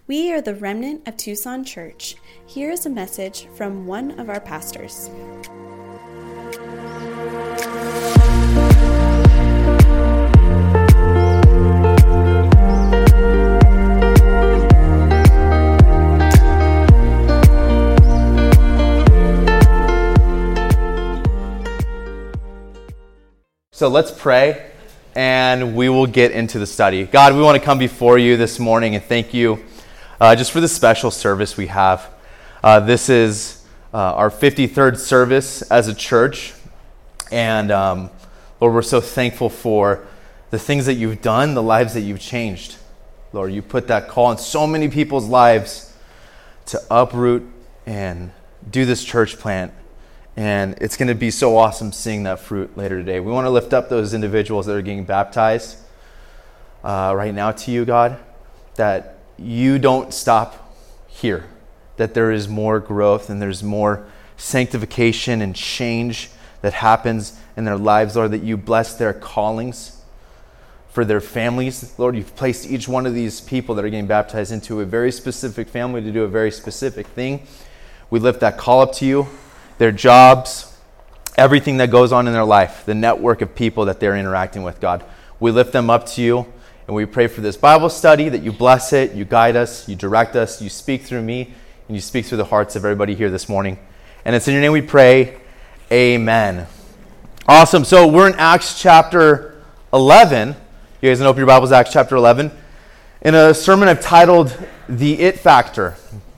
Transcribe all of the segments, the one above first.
We are the remnant of Tucson Church. Here is a message from one of our pastors. So let's pray, and we will get into the study. God, we want to come before you this morning and thank you just for the special service we have. This is our 53rd service as a church, and Lord, we're so thankful for the things that you've done, the lives that you've changed. Lord, you put that call in so many people's lives to uproot and do this church plant. And it's going to be so awesome seeing that fruit later today. We want to lift up those individuals that are getting baptized right now to you, God, that you don't stop here, that there is more growth and there's more sanctification and change that happens in their lives, Lord, that you bless their callings for their families. Lord, you've placed each one of these people that are getting baptized into a very specific family to do a very specific thing. We lift that call up to you. Their jobs, everything that goes on in their life, the network of people that they're interacting with, God. We lift them up to you, and we pray for this Bible study, that you bless it, you guide us, you direct us, you speak through me, and you speak through the hearts of everybody here this morning. And it's in your name we pray, amen. Awesome. So we're in Acts chapter 11. You guys can open your Bibles to Acts chapter 11. In a sermon I've titled, The It Factor.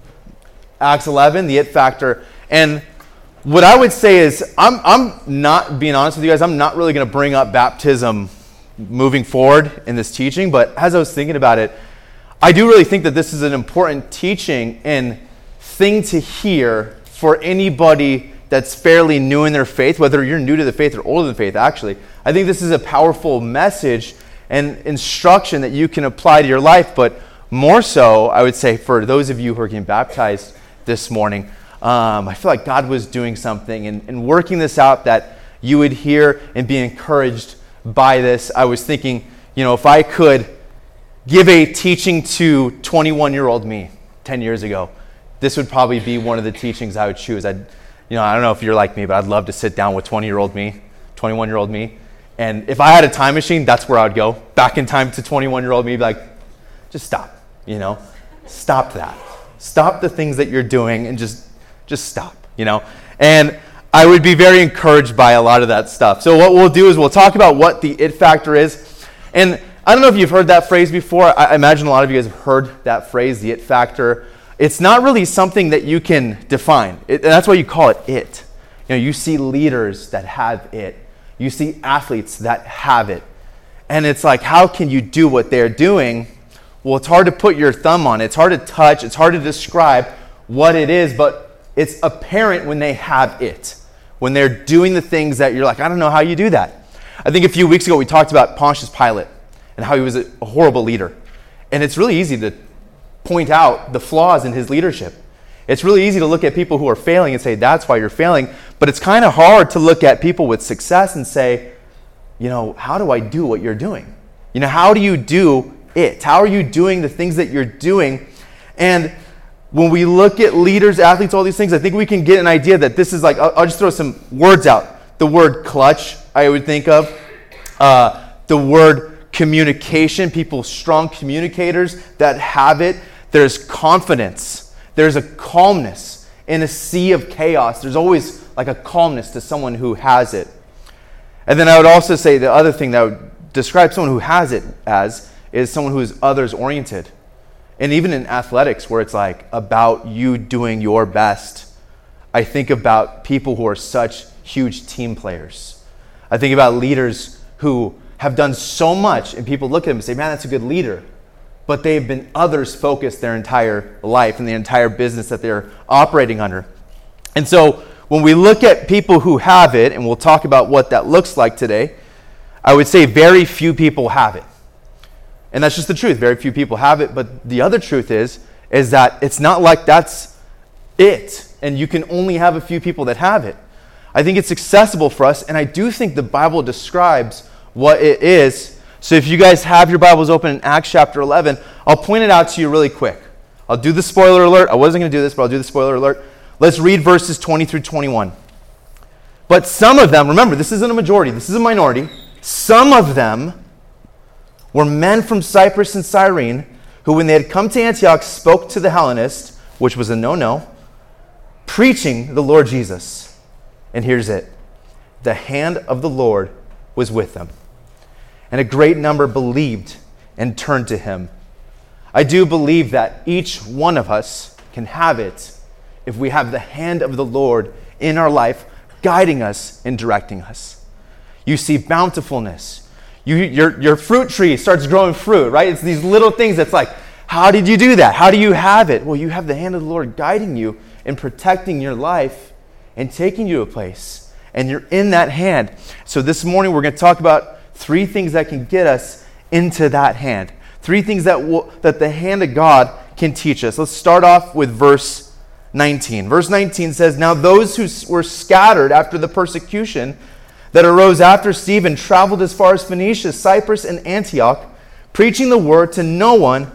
Acts 11, The It Factor. And what I would say is, I'm not, being honest with you guys, I'm not really going to bring up baptism moving forward in this teaching, but as I was thinking about it, I do really think that this is an important teaching and thing to hear for anybody that's fairly new in their faith, whether you're new to the faith or older than faith, actually. I think this is a powerful message and instruction that you can apply to your life, but more so, I would say, for those of you who are getting baptized this morning, I feel like God was doing something and working this out that you would hear and be encouraged by this. I was thinking, if I could give a teaching to 21-year-old me 10 years ago, this would probably be one of the teachings I would choose. I don't know if you're like me, but I'd love to sit down with 20-year-old me, 21-year-old me. And if I had a time machine, that's where I would go. Back in time to 21-year-old me, be like, just stop, Stop that. Stop the things that you're doing and just stop, And I would be very encouraged by a lot of that stuff. So what we'll do is we'll talk about what the it factor is. And I don't know if you've heard that phrase before. I imagine a lot of you guys have heard that phrase, the it factor. It's not really something that you can define. And that's why you call it it. You see leaders that have it. You see athletes that have it. And it's like, how can you do what they're doing? Well, it's hard to put your thumb on it. It's hard to touch. It's hard to describe what it is, but it's apparent when they have it, when they're doing the things that you're like, I don't know how you do that. I think a few weeks ago we talked about Pontius Pilate and how he was a horrible leader. And it's really easy to point out the flaws in his leadership. It's really easy to look at people who are failing and say, that's why you're failing. But it's kind of hard to look at people with success and say, how do I do what you're doing? How do you do it? How are you doing the things that you're doing? And when we look at leaders, athletes, all these things, I think we can get an idea that this is like, I'll just throw some words out. The word clutch, I would think of. The word communication, people, strong communicators that have it. There's confidence. There's a calmness. In a sea of chaos, there's always like a calmness to someone who has it. And then I would also say the other thing that would describe someone who has it as is someone who is others-oriented. And even in athletics, where it's like about you doing your best, I think about people who are such huge team players. I think about leaders who have done so much, and people look at them and say, man, that's a good leader. But they've been others-focused their entire life and the entire business that they're operating under. And so when we look at people who have it, and we'll talk about what that looks like today, I would say very few people have it. And that's just the truth. Very few people have it. But the other truth is that it's not like that's it. And you can only have a few people that have it. I think it's accessible for us. And I do think the Bible describes what it is. So if you guys have your Bibles open in Acts chapter 11, I'll point it out to you really quick. I'll do the spoiler alert. I wasn't going to do this, but I'll do the spoiler alert. Let's read verses 20 through 21. But some of them, remember, this isn't a majority, this is a minority. Some of them were men from Cyprus and Cyrene, who when they had come to Antioch spoke to the Hellenists, which was a no-no, preaching the Lord Jesus. And here's it. The hand of the Lord was with them, and a great number believed and turned to him. I do believe that each one of us can have it if we have the hand of the Lord in our life, guiding us and directing us. You see bountifulness. Your fruit tree starts growing fruit, right? It's these little things that's like, how did you do that? How do you have it? Well, you have the hand of the Lord guiding you and protecting your life and taking you to a place. And you're in that hand. So this morning we're going to talk about 3 things that can get us into that hand. 3 things that the hand of God can teach us. Let's start off with verse 19. Verse 19 says, Now those who were scattered after the persecution that arose after Stephen traveled as far as Phoenicia, Cyprus, and Antioch, preaching the word to no one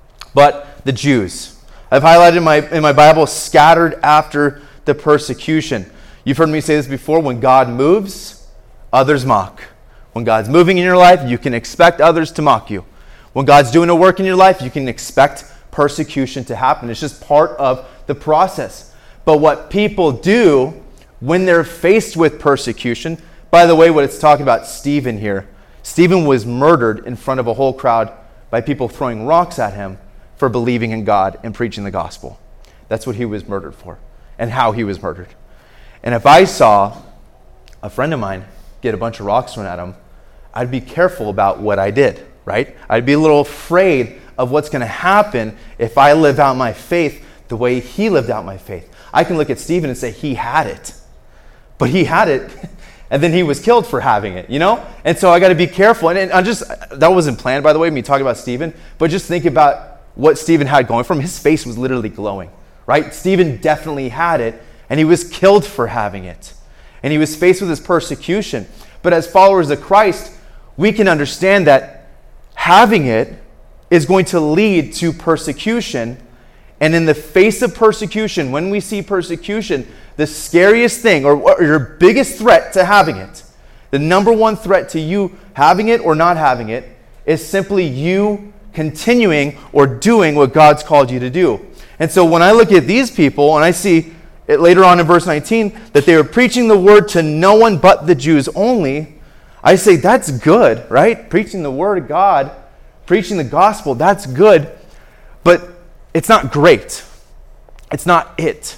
but the Jews. I've highlighted in my Bible, scattered after the persecution. You've heard me say this before. When God moves, others mock. When God's moving in your life, you can expect others to mock you. When God's doing a work in your life, you can expect persecution to happen. It's just part of the process. But what people do when they're faced with persecution, by the way, what it's talking about, Stephen here. Stephen was murdered in front of a whole crowd by people throwing rocks at him for believing in God and preaching the gospel. That's what he was murdered for and how he was murdered. And if I saw a friend of mine get a bunch of rocks thrown at him, I'd be careful about what I did, right? I'd be a little afraid of what's going to happen if I live out my faith the way he lived out my faith. I can look at Stephen and say he had it, but he had it and then he was killed for having it, And so I got to be careful. And that wasn't planned, by the way, me talking about Stephen, but just think about what Stephen had going for him. His face was literally glowing, right? Stephen definitely had it, and he was killed for having it. And he was faced with his persecution. But as followers of Christ, we can understand that having it is going to lead to persecution. And in the face of persecution, when we see persecution, the scariest thing or your biggest threat to having it, the number one threat to you having it or not having it, is simply you continuing or doing what God's called you to do. And so when I look at these people and I see it later on in verse 19 that they were preaching the word to no one but the Jews only, I say that's good, right? Preaching the word of God, preaching the gospel, that's good, but it's not great. It's not it.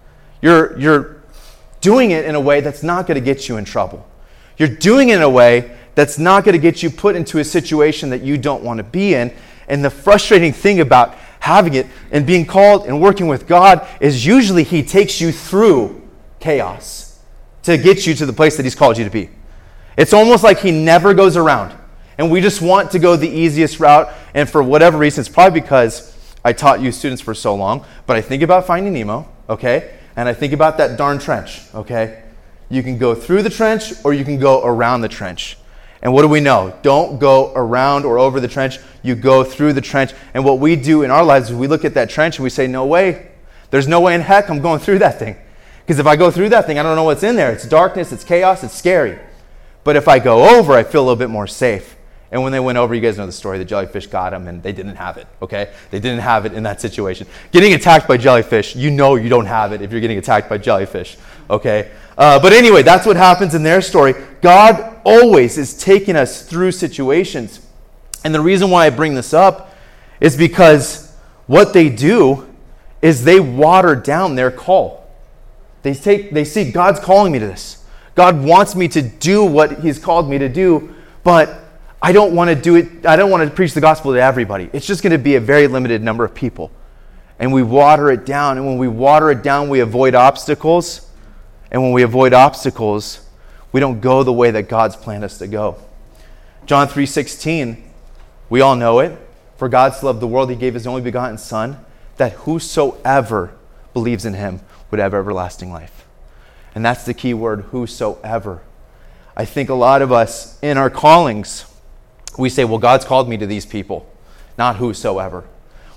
You're doing it in a way that's not going to get you in trouble. You're doing it in a way that's not going to get you put into a situation that you don't want to be in. And the frustrating thing about having it and being called and working with God is usually he takes you through chaos to get you to the place that he's called you to be. It's almost like he never goes around. And we just want to go the easiest route. And for whatever reason, it's probably because I taught you students for so long, but I think about Finding Nemo, okay? And I think about that darn trench, okay? You can go through the trench or you can go around the trench. And what do we know? Don't go around or over the trench. You go through the trench. And what we do in our lives is we look at that trench and we say, no way. There's no way in heck I'm going through that thing. Because if I go through that thing, I don't know what's in there. It's darkness, it's chaos, it's scary. But if I go over, I feel a little bit more safe. And when they went over, you guys know the story. The jellyfish got them and they didn't have it, okay? They didn't have it in that situation. Getting attacked by jellyfish, you know you don't have it if you're getting attacked by jellyfish, okay? But anyway, that's what happens in their story. God always is taking us through situations. And the reason why I bring this up is because what they do is they water down their call. They see God's calling me to this. God wants me to do what he's called me to do, but I don't want to do it. I don't want to preach the gospel to everybody. It's just going to be a very limited number of people. And we water it down. And when we water it down, we avoid obstacles. And when we avoid obstacles, we don't go the way that God's planned us to go. John 3:16, we all know it. For God so loved the world, he gave his only begotten Son, that whosoever believes in him would have everlasting life. And that's the key word, whosoever. I think a lot of us in our callings, we say, well, God's called me to these people, not whosoever.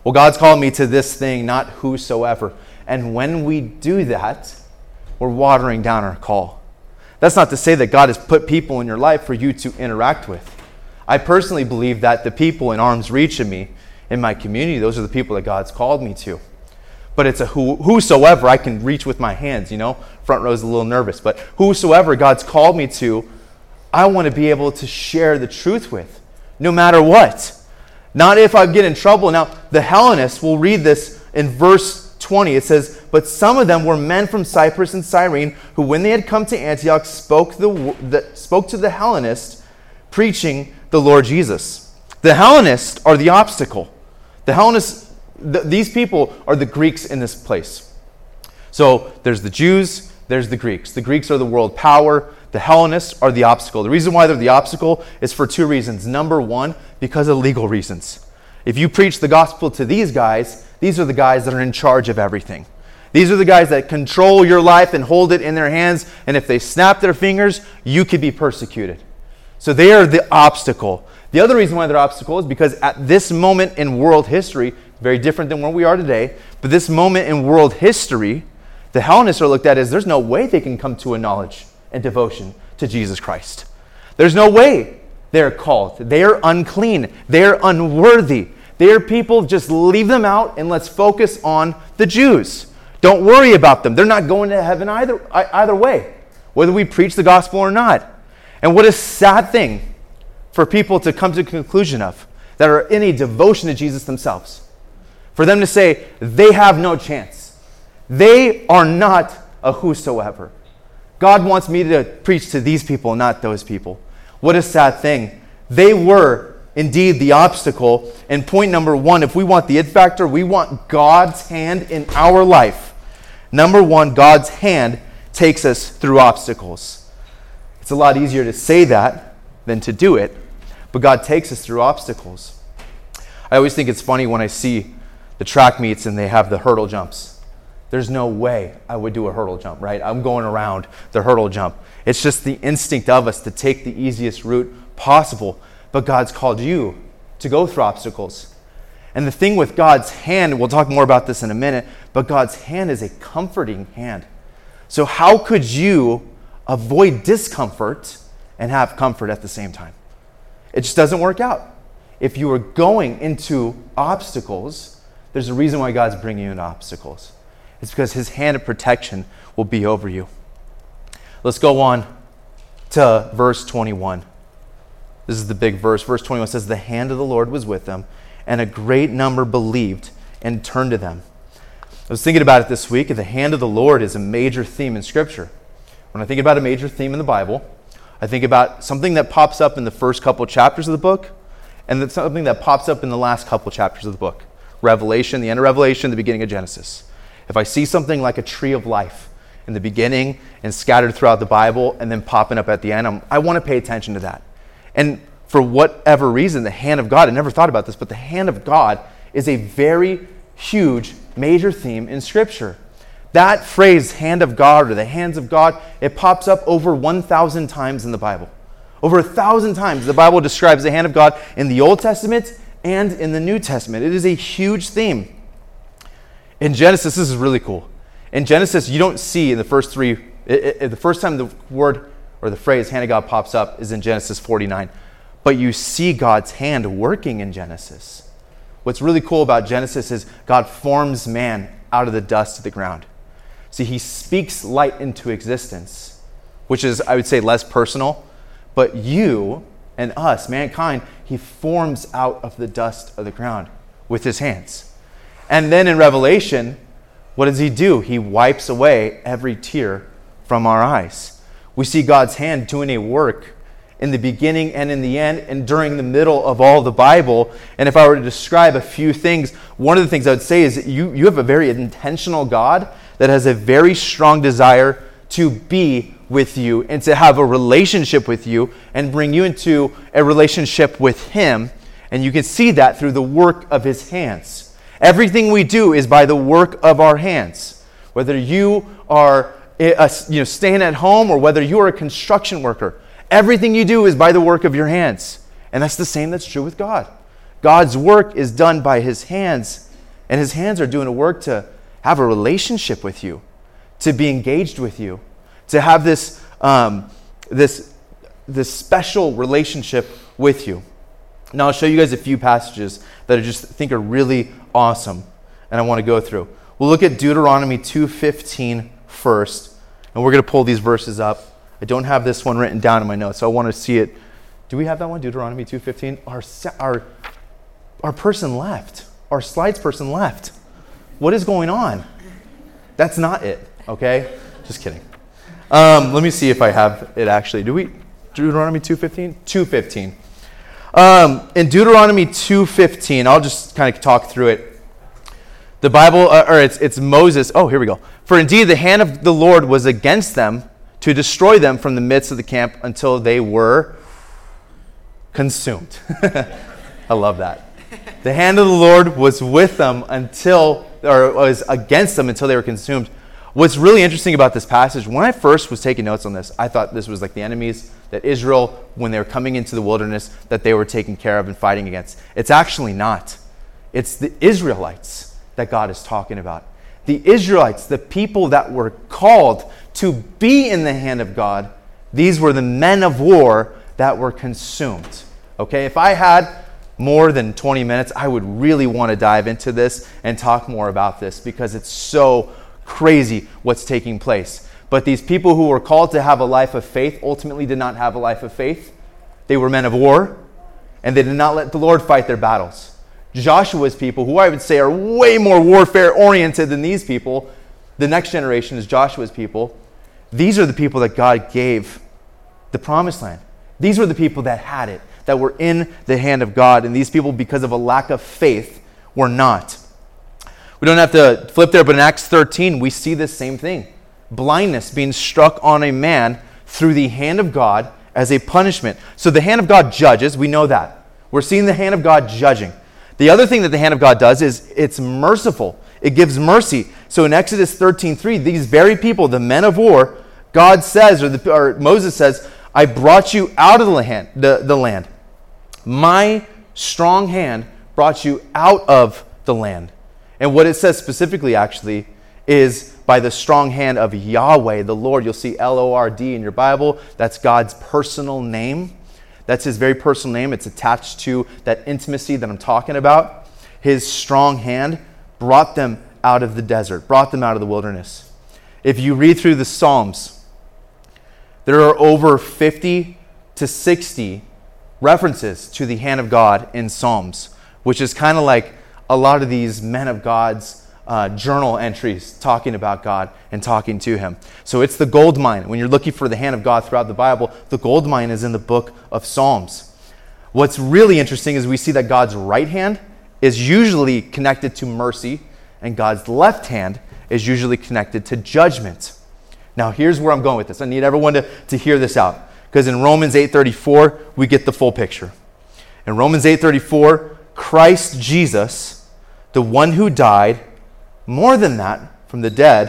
Well, God's called me to this thing, not whosoever. And when we do that, we're watering down our call. That's not to say that God has put people in your life for you to interact with. I personally believe that the people in arm's reach of me in my community, those are the people that God's called me to. But it's a whosoever I can reach with my hands, Front row's a little nervous. But whosoever God's called me to, I want to be able to share the truth with, no matter what. Not if I get in trouble. Now, the Hellenists, we'll read this in verse 20. It says, "But some of them were men from Cyprus and Cyrene, who when they had come to Antioch spoke to the Hellenists, preaching the Lord Jesus." The Hellenists are the obstacle. The Hellenists, these people are the Greeks in this place. So there's the Jews, there's the Greeks. The Greeks are the world power. The Hellenists are the obstacle. The reason why they're the obstacle is for two reasons. Number one, because of legal reasons. If you preach the gospel to these guys, these are the guys that are in charge of everything. These are the guys that control your life and hold it in their hands. And if they snap their fingers, you could be persecuted. So they are the obstacle. The other reason why they're obstacle is because at this moment in world history, very different than where we are today, but this moment in world history, the Hellenists are looked at as there's no way they can come to a knowledge and devotion to Jesus Christ. There's no way they're called. They are unclean. They're unworthy. They are people, just leave them out and let's focus on the Jews. Don't worry about them. They're not going to heaven either way, whether we preach the gospel or not. And what a sad thing for people to come to the conclusion of, that are in a devotion to Jesus themselves. For them to say, they have no chance. They are not a whosoever. God wants me to preach to these people, not those people. What a sad thing. They were indeed the obstacle. And point number one, if we want the it factor, we want God's hand in our life. Number one, God's hand takes us through obstacles. It's a lot easier to say that than to do it, but God takes us through obstacles. I always think it's funny when I see the track meets and they have the hurdle jumps. There's no way I would do a hurdle jump, right? I'm going around the hurdle jump. It's just the instinct of us to take the easiest route possible. But God's called you to go through obstacles. And the thing with God's hand, we'll talk more about this in a minute, but God's hand is a comforting hand. So how could you avoid discomfort and have comfort at the same time? It just doesn't work out. If you are going into obstacles, there's a reason why God's bringing you into obstacles. It's because his hand of protection will be over you. Let's go on to verse 21. This is the big verse. Verse 21 says, "The hand of the Lord was with them, and a great number believed and turned to them." I was thinking about it this week. The hand of the Lord is a major theme in Scripture. When I think about a major theme in the Bible, I think about something that pops up in the first couple chapters of the book, and then something that pops up in the last couple chapters of the book. Revelation, the end of Revelation, the beginning of Genesis. If I see something like a tree of life in the beginning and scattered throughout the Bible and then popping up at the end, I want to pay attention to that. And for whatever reason, the hand of God, I never thought about this, but the hand of God is a very huge, major theme in Scripture. That phrase, hand of God or the hands of God, it pops up over 1,000 times in the Bible. Over 1,000 times the Bible describes the hand of God in the Old Testament and in the New Testament. It is a huge theme. In Genesis, this is really cool. In Genesis, you don't see in the first three, the first time the word or the phrase hand of God pops up is in Genesis 49. But you see God's hand working in Genesis. What's really cool about Genesis is God forms man out of the dust of the ground. See, he speaks light into existence, which is, I would say, less personal. But you and us, mankind, he forms out of the dust of the ground with his hands. And then in Revelation, what does he do? He wipes away every tear from our eyes. We see God's hand doing a work in the beginning and in the end and during the middle of all the Bible. And if I were to describe a few things, one of the things I would say is that you have a very intentional God that has a very strong desire to be with you and to have a relationship with you and bring you into a relationship with him. And you can see that through the work of his hands. Everything we do is by the work of our hands. Whether you are staying at home or whether you are a construction worker, everything you do is by the work of your hands. And that's the same that's true with God. God's work is done by his hands And his hands are doing a work to have a relationship with you, to be engaged with you, to have this special relationship with you. Now I'll show you guys a few passages that I just think are really awesome, and I want to go through. We'll look at Deuteronomy 2:15 first, and we're going to pull these verses up. I don't have this one written down in my notes, so I want to see it. Do we have that one, Deuteronomy 2:15? Our person left. Our slides person left. What is going on? That's not it, okay? Just kidding. Let me see if I have it actually. Do we? Deuteronomy 2:15? 2:15. In Deuteronomy 2:15, I'll just kind of talk through it. The Bible, it's Moses. Oh, here we go. For indeed the hand of the Lord was against them to destroy them from the midst of the camp until they were consumed. I love that. The hand of the Lord was with them was against them until they were consumed. What's really interesting about this passage, when I first was taking notes on this, I thought this was like the enemies that Israel, when they were coming into the wilderness, that they were taking care of and fighting against. It's actually not. It's the Israelites that God is talking about. The Israelites, the people that were called to be in the hand of God, these were the men of war that were consumed. Okay, if I had more than 20 minutes, I would really want to dive into this and talk more about this because it's so crazy what's taking place. But these people who were called to have a life of faith ultimately did not have a life of faith. They were men of war, and they did not let the Lord fight their battles. Joshua's people, who I would say are way more warfare-oriented than these people, the next generation is Joshua's people. These are the people that God gave the promised land. These were the people that had it, that were in the hand of God. And these people, because of a lack of faith, were not. We don't have to flip there, but in Acts 13, we see this same thing. Blindness being struck on a man through the hand of God as a punishment. So the hand of God judges. We know that. We're seeing the hand of God judging. The other thing that the hand of God does is it's merciful. It gives mercy. So in Exodus 13:3, these very people, the men of war, God says, or Moses says, I brought you out of the land. My strong hand brought you out of the land. And what it says specifically, actually, is by the strong hand of Yahweh, the Lord. You'll see L-O-R-D in your Bible. That's God's personal name. That's his very personal name. It's attached to that intimacy that I'm talking about. His strong hand brought them out of the desert, brought them out of the wilderness. If you read through the Psalms, there are over 50 to 60 references to the hand of God in Psalms, which is kind of like a lot of these men of God's journal entries talking about God and talking to him. So it's the gold mine. When you're looking for the hand of God throughout the Bible, the gold mine is in the book of Psalms. What's really interesting is we see that God's right hand is usually connected to mercy, and God's left hand is usually connected to judgment. Now here's where I'm going with this. I need everyone to hear this out, because in Romans 8:34, we get the full picture. In Romans 8:34, Christ Jesus, the one who died, more than that, from the dead,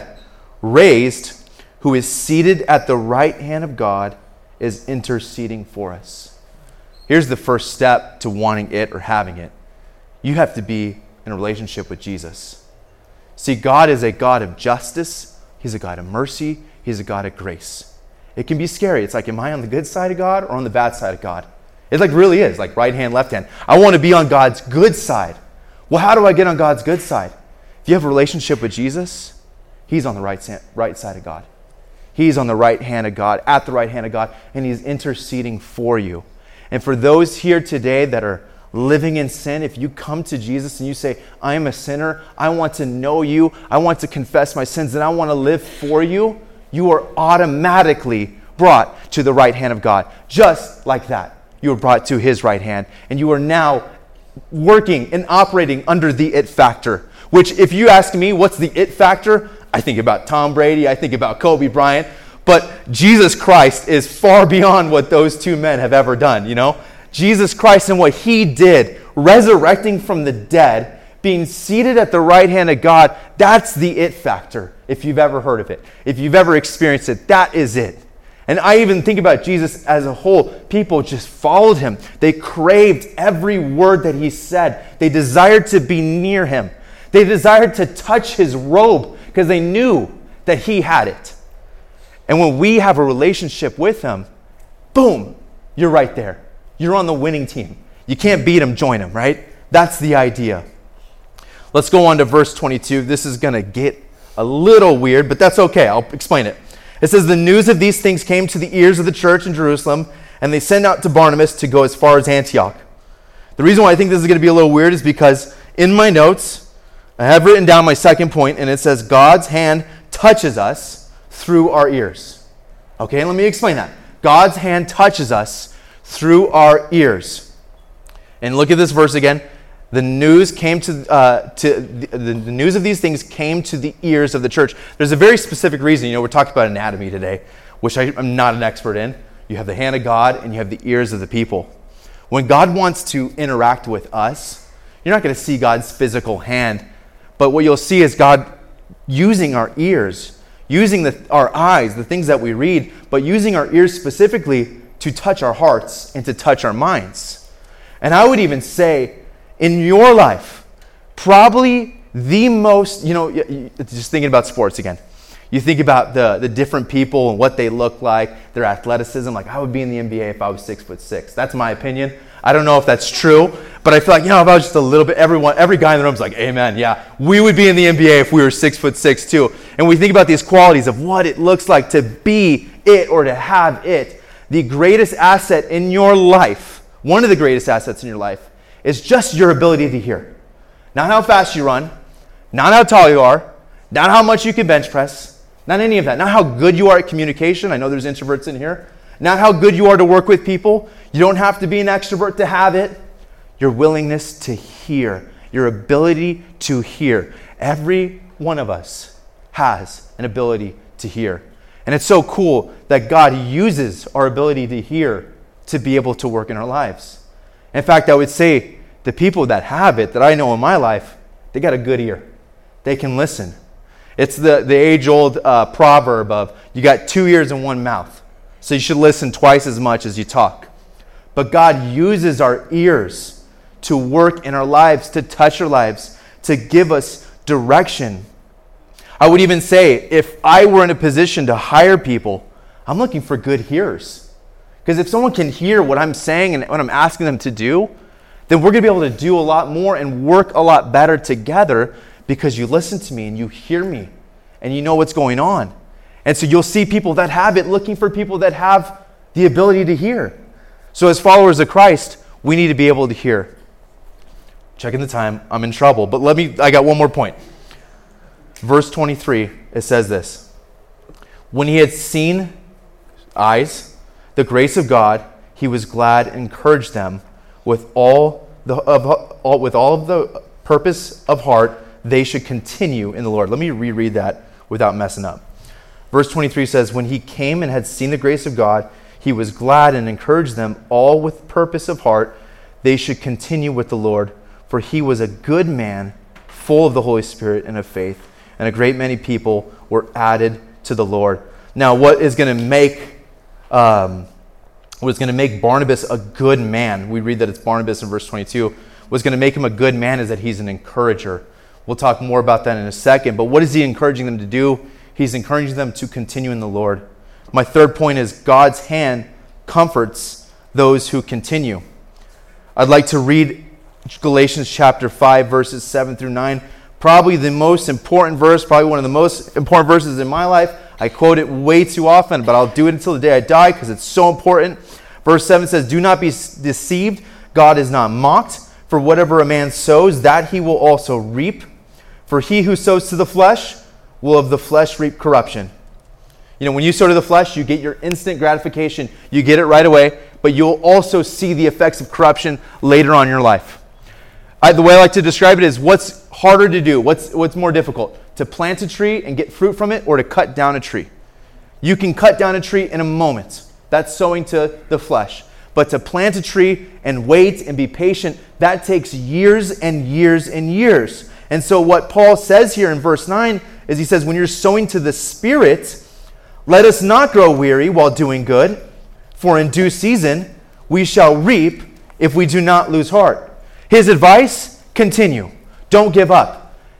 raised, who is seated at the right hand of God, is interceding for us. Here's the first step to wanting it or having it. You have to be in a relationship with Jesus. See, God is a God of justice. He's a God of mercy. He's a God of grace. It can be scary. It's like, am I on the good side of God or on the bad side of God? It like really is, like right hand, left hand. I want to be on God's good side. Well, how do I get on God's good side? If you have a relationship with Jesus, he's on the right side of God. He's on the right hand of God, at the right hand of God, and he's interceding for you. And for those here today that are living in sin, if you come to Jesus and you say, I am a sinner, I want to know you, I want to confess my sins, and I want to live for you, you are automatically brought to the right hand of God. Just like that. You are brought to his right hand, and you are now working and operating under the it factor. Which, if you ask me, what's the it factor? I think about Tom Brady, I think about Kobe Bryant, but Jesus Christ is far beyond what those two men have ever done, you know? Jesus Christ and what he did, resurrecting from the dead, being seated at the right hand of God, that's the it factor, if you've ever heard of it. If you've ever experienced it, that is it. And I even think about Jesus as a whole. People just followed him. They craved every word that he said. They desired to be near him. They desired to touch his robe because they knew that he had it. And when we have a relationship with him, boom, you're right there. You're on the winning team. You can't beat him, join him, right? That's the idea. Let's go on to verse 22. This is going to get a little weird, but that's okay. I'll explain it. It says, the news of these things came to the ears of the church in Jerusalem, and they sent out to Barnabas to go as far as Antioch. The reason why I think this is going to be a little weird is because in my notes, I have written down my second point, and it says, God's hand touches us through our ears. Okay, let me explain that. God's hand touches us through our ears. And look at this verse again. The news came the news of these things came to the ears of the church. There's a very specific reason. We're talking about anatomy today, which I'm not an expert in. You have the hand of God and you have the ears of the people. When God wants to interact with us, you're not going to see God's physical hand, but what you'll see is God using our ears, using our eyes, the things that we read, but using our ears specifically to touch our hearts and to touch our minds. And I would even say, in your life, probably the most, just thinking about sports again. You think about the different people and what they look like, their athleticism. Like, I would be in the NBA if I was 6'6". That's my opinion. I don't know if that's true, but I feel like, if I was just a little bit, every guy in the room is like, amen, yeah. We would be in the NBA if we were 6'6" too. And we think about these qualities of what it looks like to be it or to have it. The greatest asset in your life, one of the greatest assets in your life, is just your ability to hear. Not how fast you run, not how tall you are, not how much you can bench press, not any of that. Not how good you are at communication. I know there's introverts in here. Not how good you are to work with people. You don't have to be an extrovert to have it. Your willingness to hear, your ability to hear. Every one of us has an ability to hear. And it's so cool that God uses our ability to hear to be able to work in our lives. In fact, I would say the people that have it, that I know in my life, they got a good ear. They can listen. It's the age-old proverb of, you got 2 ears and 1 mouth, so you should listen twice as much as you talk. But God uses our ears to work in our lives, to touch our lives, to give us direction. I would even say, if I were in a position to hire people, I'm looking for good hearers. Because if someone can hear what I'm saying and what I'm asking them to do, then we're going to be able to do a lot more and work a lot better together because you listen to me and you hear me and you know what's going on. And so you'll see people that have it looking for people that have the ability to hear. So as followers of Christ, we need to be able to hear. Checking the time, I'm in trouble, but I got one more point. Verse 23, it says this. When he had seen eyes, the grace of God, he was glad and encouraged them with all of the purpose of heart, they should continue in the Lord. Let me reread that without messing up. Verse 23 says, when he came and had seen the grace of God, he was glad and encouraged them all with purpose of heart, they should continue with the Lord. For he was a good man, full of the Holy Spirit and of faith, and a great many people were added to the Lord. Now, what is going to make Barnabas a good man, we read that it's Barnabas in verse 22, what's going to make him a good man is that he's an encourager. We'll talk more about that in a second, but what is he encouraging them to do? He's encouraging them to continue in the Lord. My third point is God's hand comforts those who continue. I'd like to read Galatians chapter 5, verses 7 through 9. Probably the most important verse, probably one of the most important verses in my life. I quote it way too often, but I'll do it until the day I die because it's so important. Verse 7 says, do not be deceived. God is not mocked. For whatever a man sows, that he will also reap. For he who sows to the flesh will of the flesh reap corruption. When you sow to the flesh, you get your instant gratification. You get it right away, but you'll also see the effects of corruption later on in your life. The way I like to describe it is, what's harder to do? What's more difficult? To plant a tree and get fruit from it, or to cut down a tree? You can cut down a tree in a moment. That's sowing to the flesh. But to plant a tree and wait and be patient, that takes years and years and years. And so what Paul says here in verse 9 is he says, when you're sowing to the Spirit, let us not grow weary while doing good, for in due season we shall reap if we do not lose heart. His advice, continue. Don't give up.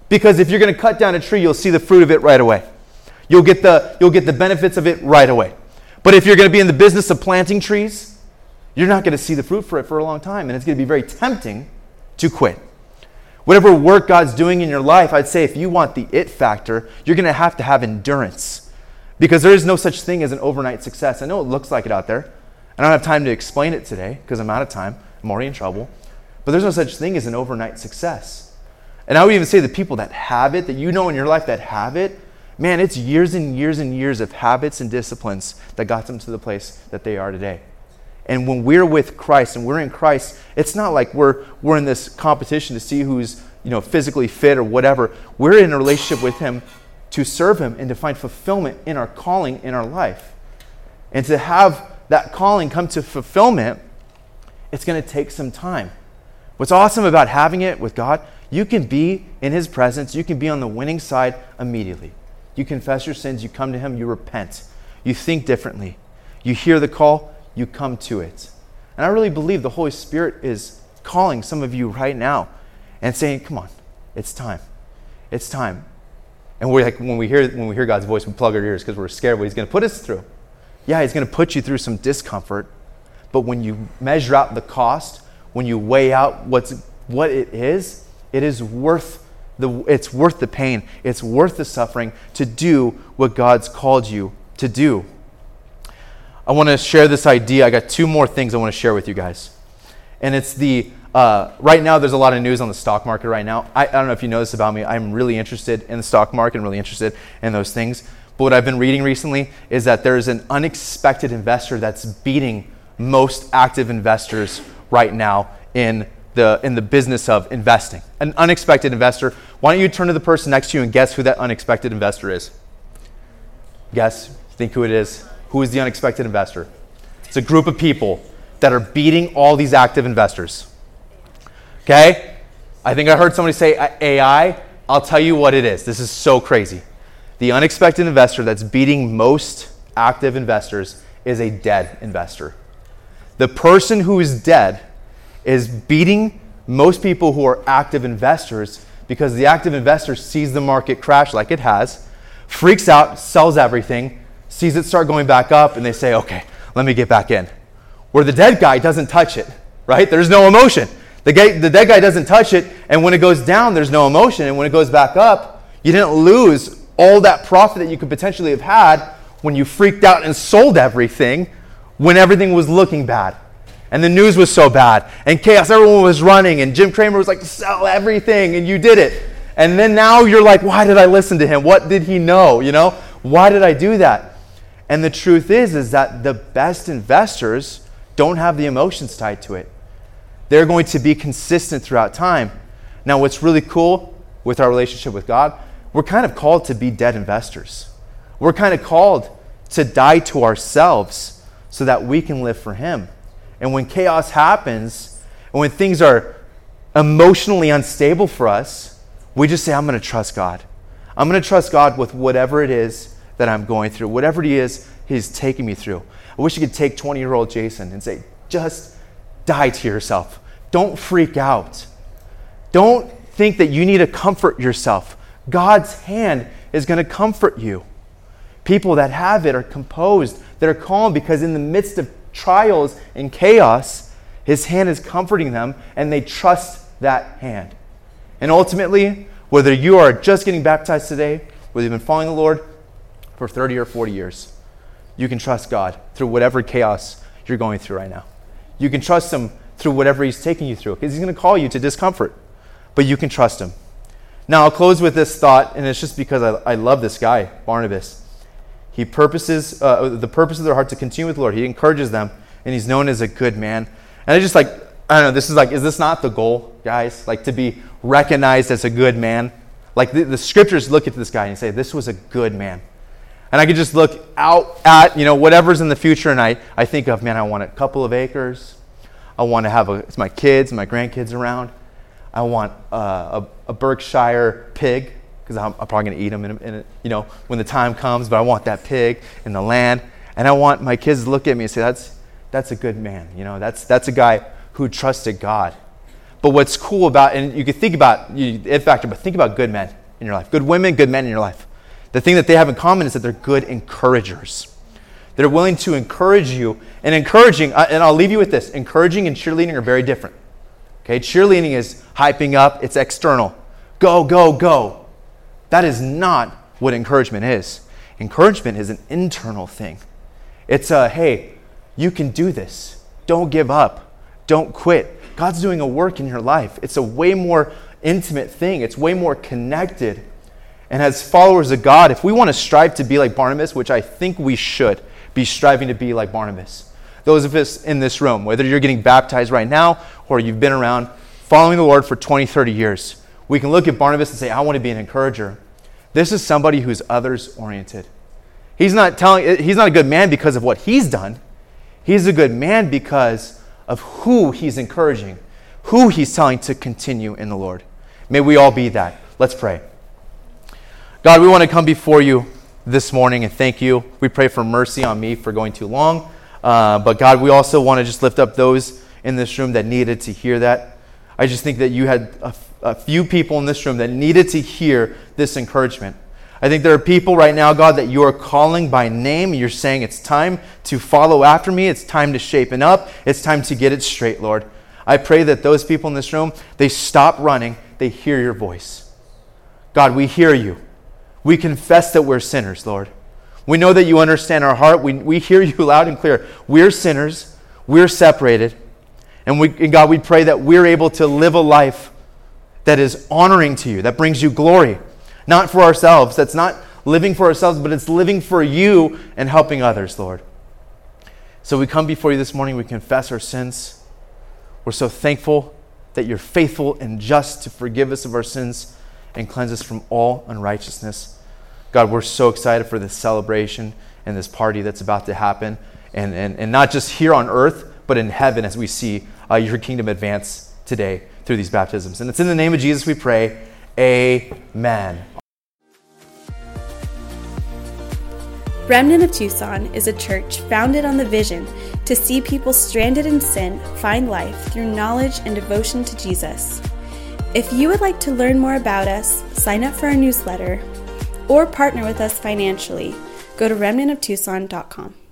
Because if you're going to cut down a tree, you'll see the fruit of it right away. You'll get the benefits of it right away. But if you're going to be in the business of planting trees, you're not going to see the fruit for it for a long time, and it's going to be very tempting to quit. Whatever work God's doing in your life, I'd say if you want the it factor, you're going to have endurance, because there is no such thing as an overnight success. I know it looks like it out there. I don't have time to explain it today because I'm out of time. I'm already in trouble. But there's no such thing as an overnight success. And I would even say the people that have it, that you know in your life that have it, man, it's years and years and years of habits and disciplines that got them to the place that they are today. And when we're with Christ and we're in Christ, it's not like we're in this competition to see who's physically fit or whatever. We're in a relationship with Him to serve Him and to find fulfillment in our calling in our life. And to have that calling come to fulfillment, it's going to take some time. What's awesome about having it with God, you can be in His presence, you can be on the winning side immediately. You confess your sins, you come to Him, you repent. You think differently. You hear the call, you come to it. And I really believe the Holy Spirit is calling some of you right now and saying, come on, it's time. It's time. And we're like, when we hear God's voice, we plug our ears because we're scared what He's going to put us through. Yeah, He's going to put you through some discomfort, but when you measure out the cost, when you weigh out what it is worth it's worth the pain. It's worth the suffering to do what God's called you to do. I want to share this idea. I got two more things I want to share with you guys. And it's right now there's a lot of news on the stock market right now. I don't know if you know this about me. I'm really interested in the stock market and really interested in those things. But what I've been reading recently is that there's an unexpected investor that's beating most active investors right now in the business of investing. An unexpected investor. Why don't you turn to the person next to you and guess who that unexpected investor is? Guess. Think who it is. Who is the unexpected investor? It's a group of people that are beating all these active investors. Okay? I think I heard somebody say AI. I'll tell you what it is. This is so crazy. The unexpected investor that's beating most active investors is a dead investor. The person who is dead is beating most people who are active investors because the active investor sees the market crash like it has, freaks out, sells everything, sees it start going back up, and they say, okay, let me get back in. Where the dead guy doesn't touch it, right? There's no emotion. The dead guy doesn't touch it, and when it goes down, there's no emotion, and when it goes back up, you didn't lose all that profit that you could potentially have had when you freaked out and sold everything when everything was looking bad. And the news was so bad, and chaos, everyone was running, and Jim Cramer was like, sell everything, and you did it. And then now you're like, why did I listen to him? What did he know? Why did I do that? And the truth is that the best investors don't have the emotions tied to it. They're going to be consistent throughout time. Now, what's really cool with our relationship with God, we're kind of called to be dead investors. We're kind of called to die to ourselves so that we can live for Him. And when chaos happens, and when things are emotionally unstable for us, we just say, I'm going to trust God. I'm going to trust God with whatever it is that I'm going through, whatever it is He's taking me through. I wish you could take 20-year-old Jason and say, just die to yourself. Don't freak out. Don't think that you need to comfort yourself. God's hand is going to comfort you. People that have it are composed, that are calm, because in the midst of trials and chaos, His hand is comforting them, and they trust that hand. And ultimately, whether you are just getting baptized today, whether you've been following the Lord for 30 or 40 years, you can trust God through whatever chaos you're going through right now. You can trust Him through whatever He's taking you through, because He's going to call you to discomfort, but you can trust Him. Now, I'll close with this thought, and it's just because I love this guy, Barnabas. He purposes the purpose of their heart to continue with the Lord. He encourages them, and he's known as a good man. And I just I don't know, this is is this not the goal, guys? To be recognized as a good man? The scriptures look at this guy and say, this was a good man. And I could just look out at, whatever's in the future, and I think of, man, I want a couple of acres. I want to have my kids and my grandkids around. I want a Berkshire pig, because I'm probably going to eat them when the time comes, but I want that pig in the land. And I want my kids to look at me and say, that's a good man. That's a guy who trusted God. But what's cool about, and you could think about it factor, but think about good men. in your life. Good women, good men in your life. The thing that they have in common is that they're good encouragers. They're willing to encourage you. And encouraging, and I'll leave you with this, encouraging and cheerleading are very different. Okay, cheerleading is hyping up, it's external. Go, go, go. That is not what encouragement is. Encouragement is an internal thing. It's a, hey, you can do this. Don't give up. Don't quit. God's doing a work in your life. It's a way more intimate thing. It's way more connected. And as followers of God, if we want to strive to be like Barnabas, which I think we should be striving to be like Barnabas, those of us in this room, whether you're getting baptized right now or you've been around following the Lord for 20, 30 years, we can look at Barnabas and say, I want to be an encourager. This is somebody who's others-oriented. He's not a good man because of what he's done. He's a good man because of who he's encouraging, who he's telling to continue in the Lord. May we all be that. Let's pray. God, we want to come before you this morning and thank you. We pray for mercy on me for going too long. But God, we also want to just lift up those in this room that needed to hear that. I just think that you had a few people in this room that needed to hear this encouragement. I think there are people right now, God, that you are calling by name. You're saying it's time to follow after me. It's time to shapen up. It's time to get it straight, Lord. I pray that those people in this room, they stop running. They hear your voice. God, we hear you. We confess that we're sinners, Lord. We know that you understand our heart. We hear you loud and clear. We're sinners. We're separated. And God, we pray that we're able to live a life that is honoring to you, that brings you glory. Not for ourselves. That's not living for ourselves, but it's living for you and helping others, Lord. So we come before you this morning. We confess our sins. We're so thankful that you're faithful and just to forgive us of our sins and cleanse us from all unrighteousness. God, we're so excited for this celebration and this party that's about to happen. And not just here on earth, but in heaven as we see your kingdom advance today through these baptisms. And it's in the name of Jesus we pray. Amen. Remnant of Tucson is a church founded on the vision to see people stranded in sin find life through knowledge and devotion to Jesus. If you would like to learn more about us, sign up for our newsletter, or partner with us financially, go to remnantoftucson.com.